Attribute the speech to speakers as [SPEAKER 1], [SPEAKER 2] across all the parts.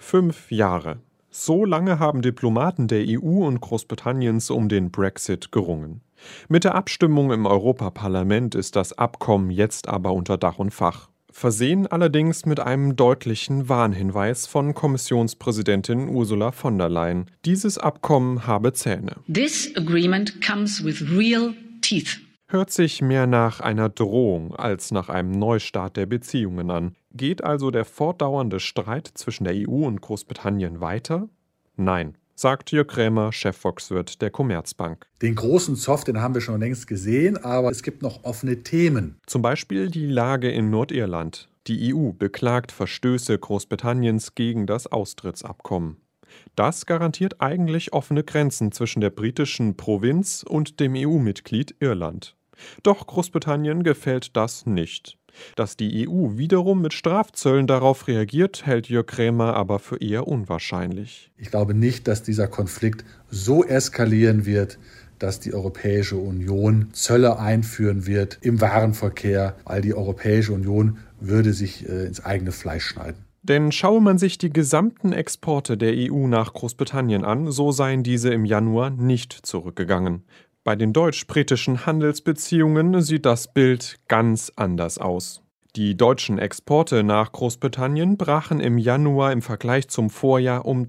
[SPEAKER 1] 5 Jahre. So lange haben Diplomaten der EU und Großbritanniens um den Brexit gerungen. Mit der Abstimmung im Europaparlament ist das Abkommen jetzt aber unter Dach und Fach. Versehen allerdings mit einem deutlichen Warnhinweis von Kommissionspräsidentin Ursula von der Leyen. Dieses Abkommen habe Zähne.
[SPEAKER 2] This agreement comes with real teeth.
[SPEAKER 1] Hört sich mehr nach einer Drohung als nach einem Neustart der Beziehungen an. Geht also der fortdauernde Streit zwischen der EU und Großbritannien weiter? Nein, sagt Jörg Krämer, Chefvolkswirt der Commerzbank.
[SPEAKER 3] Den großen Zoff, den haben wir schon längst gesehen, aber es gibt noch offene Themen.
[SPEAKER 1] Zum Beispiel die Lage in Nordirland. Die EU beklagt Verstöße Großbritanniens gegen das Austrittsabkommen. Das garantiert eigentlich offene Grenzen zwischen der britischen Provinz und dem EU-Mitglied Irland. Doch Großbritannien gefällt das nicht. Dass die EU wiederum mit Strafzöllen darauf reagiert, hält Jörg Krämer aber für eher unwahrscheinlich.
[SPEAKER 3] Ich glaube nicht, dass dieser Konflikt so eskalieren wird, dass die Europäische Union Zölle einführen wird im Warenverkehr, weil die Europäische Union würde sich ins eigene Fleisch schneiden.
[SPEAKER 1] Denn schaue man sich die gesamten Exporte der EU nach Großbritannien an, so seien diese im Januar nicht zurückgegangen. Bei den deutsch-britischen Handelsbeziehungen sieht das Bild ganz anders aus. Die deutschen Exporte nach Großbritannien brachen im Januar im Vergleich zum Vorjahr um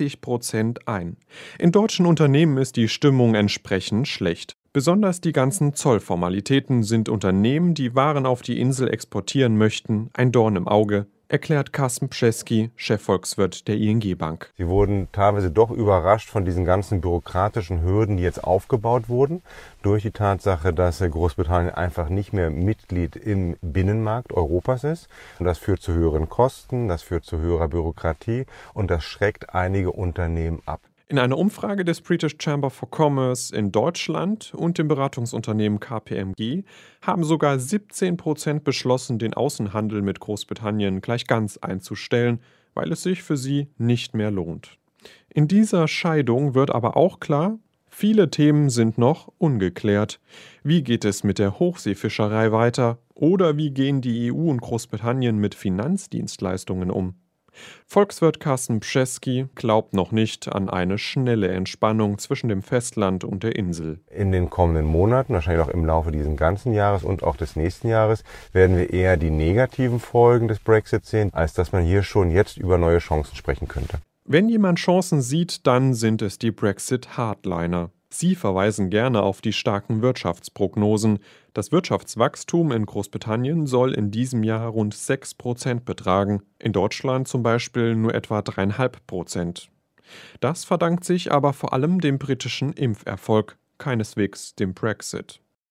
[SPEAKER 1] 30% ein. In deutschen Unternehmen ist die Stimmung entsprechend schlecht. Besonders die ganzen Zollformalitäten sind Unternehmen, die Waren auf die Insel exportieren möchten, ein Dorn im Auge, erklärt Carsten Pschesky, Chefvolkswirt der ING Bank.
[SPEAKER 4] Sie wurden teilweise doch überrascht von diesen ganzen bürokratischen Hürden, die jetzt aufgebaut wurden, durch die Tatsache, dass Großbritannien einfach nicht mehr Mitglied im Binnenmarkt Europas ist. Und das führt zu höheren Kosten, das führt zu höherer Bürokratie und das schreckt einige Unternehmen ab.
[SPEAKER 1] In einer Umfrage des British Chamber for Commerce in Deutschland und dem Beratungsunternehmen KPMG haben sogar 17% beschlossen, den Außenhandel mit Großbritannien gleich ganz einzustellen, weil es sich für sie nicht mehr lohnt. In dieser Scheidung wird aber auch klar, viele Themen sind noch ungeklärt. Wie geht es mit der Hochseefischerei weiter? Oder wie gehen die EU und Großbritannien mit Finanzdienstleistungen um? Volkswirt Carsten Pschesky glaubt noch nicht an eine schnelle Entspannung zwischen dem Festland und der Insel.
[SPEAKER 4] In den kommenden Monaten, wahrscheinlich auch im Laufe dieses ganzen Jahres und auch des nächsten Jahres, werden wir eher die negativen Folgen des Brexit sehen, als dass man hier schon jetzt über neue Chancen sprechen könnte.
[SPEAKER 1] Wenn jemand Chancen sieht, dann sind es die Brexit-Hardliner. Sie verweisen gerne auf die starken Wirtschaftsprognosen. Das Wirtschaftswachstum in Großbritannien soll in diesem Jahr rund 6% betragen, in Deutschland zum Beispiel nur etwa 3,5%. Das verdankt sich aber vor allem dem britischen Impferfolg, keineswegs dem Brexit.